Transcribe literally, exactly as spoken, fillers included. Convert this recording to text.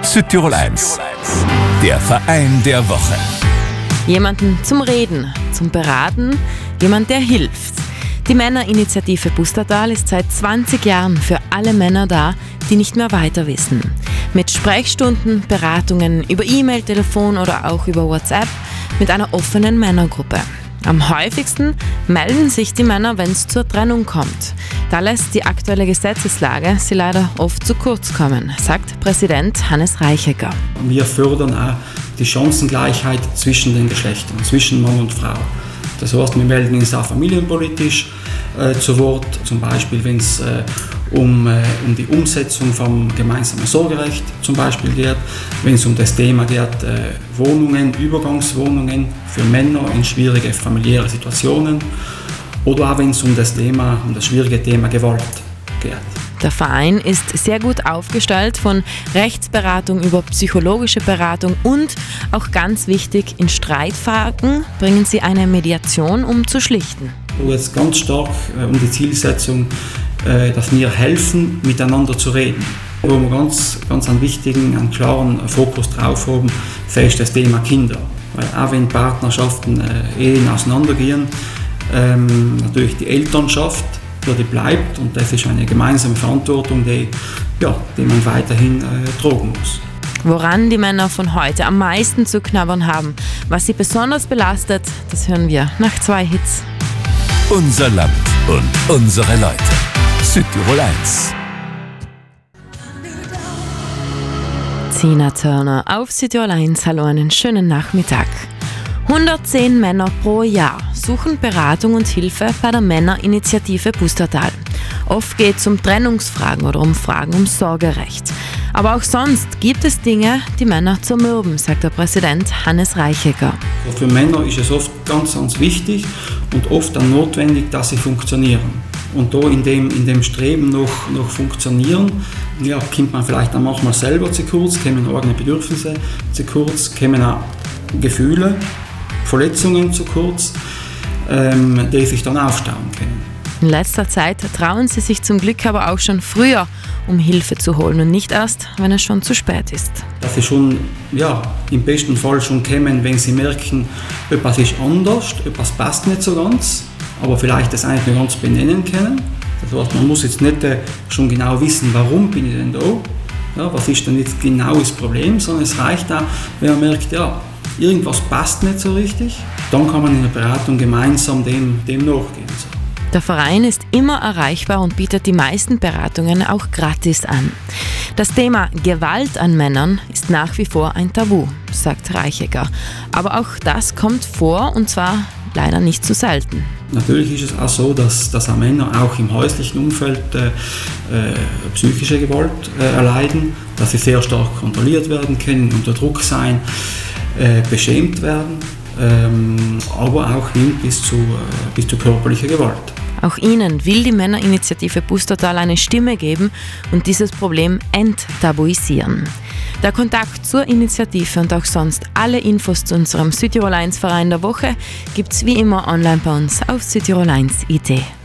Südtirol eins, der Verein der Woche. Jemanden zum Reden, zum Beraten, jemand, der hilft. Die Männerinitiative Pustertal ist seit zwanzig Jahren für alle Männer da, die nicht mehr weiter wissen. Mit Sprechstunden, Beratungen über E-Mail, Telefon oder auch über WhatsApp, mit einer offenen Männergruppe. Am häufigsten melden sich die Männer, wenn es zur Trennung kommt. Da lässt die aktuelle Gesetzeslage sie leider oft zu kurz kommen, sagt Präsident Hannes Reichecker. Wir fördern auch die Chancengleichheit zwischen den Geschlechtern, zwischen Mann und Frau. Das heißt, wir melden uns auch familienpolitisch äh, zu Wort, zum Beispiel wenn es äh, um, äh, um die Umsetzung vom gemeinsamen Sorgerecht zum Beispiel geht, wenn es um das Thema geht, äh, Wohnungen, Übergangswohnungen für Männer in schwierige familiäre Situationen oder auch wenn es um das Thema, um das schwierige Thema Gewalt geht. Der Verein ist sehr gut aufgestellt, von Rechtsberatung über psychologische Beratung und auch ganz wichtig, in Streitfragen bringen sie eine Mediation, um zu schlichten. Es geht ganz stark äh, um die Zielsetzung, äh, dass wir helfen, miteinander zu reden. Wo wir ganz, ganz einen wichtigen, einen klaren Fokus drauf haben, ist das Thema Kinder. Weil auch wenn Partnerschaften, äh, Ehen auseinandergehen, ähm, natürlich die Elternschaft, die bleibt und das ist eine gemeinsame Verantwortung, die, ja, die man weiterhin äh, tragen muss. Woran die Männer von heute am meisten zu knabbern haben, was sie besonders belastet, das hören wir nach zwei Hits. Unser Land und unsere Leute. Südtirol eins. Tina Turner auf Südtirol eins. Hallo, einen schönen Nachmittag. hundertzehn Männer pro Jahr suchen Beratung und Hilfe bei der Männerinitiative Pustertal. Oft geht es um Trennungsfragen oder um Fragen um Sorgerecht. Aber auch sonst gibt es Dinge, die Männer zermürben, sagt der Präsident Hannes Reichecker. Für Männer ist es oft ganz, ganz wichtig und oft dann notwendig, dass sie funktionieren. Und da in dem, in dem Streben nach, nach Funktionieren, ja, kommt man vielleicht dann manchmal selber zu kurz, kommen eigene Bedürfnisse zu kurz, kommen auch Gefühle, Verletzungen zu kurz, ähm, die sich dann aufstauen können. In letzter Zeit trauen sie sich zum Glück aber auch schon früher, um Hilfe zu holen und nicht erst, wenn es schon zu spät ist. Dass sie schon, ja, im besten Fall schon kommen, wenn sie merken, etwas ist anders, etwas passt nicht so ganz, aber vielleicht das eigentlich nicht ganz benennen können. Das heißt, man muss jetzt nicht äh, schon genau wissen, warum bin ich denn da, ja, was ist denn jetzt genau das Problem, sondern es reicht auch, wenn man merkt, ja, irgendwas passt nicht so richtig, dann kann man in der Beratung gemeinsam dem, dem nachgehen. Der Verein ist immer erreichbar und bietet die meisten Beratungen auch gratis an. Das Thema Gewalt an Männern ist nach wie vor ein Tabu, sagt Reichecker. Aber auch das kommt vor und zwar leider nicht zu selten. Natürlich ist es auch so, dass, dass auch Männer auch im häuslichen Umfeld äh, äh, psychische Gewalt äh, erleiden, dass sie sehr stark kontrolliert werden können, unter Druck sein, äh, beschämt werden, ähm, aber auch hin bis zu, äh, bis zu körperlicher Gewalt. Auch ihnen will die Männerinitiative Pustertal eine Stimme geben und dieses Problem enttabuisieren. Der Kontakt zur Initiative und auch sonst alle Infos zu unserem Südtirol eins Verein der Woche gibt's wie immer online bei uns auf südtirol eins punkt I T.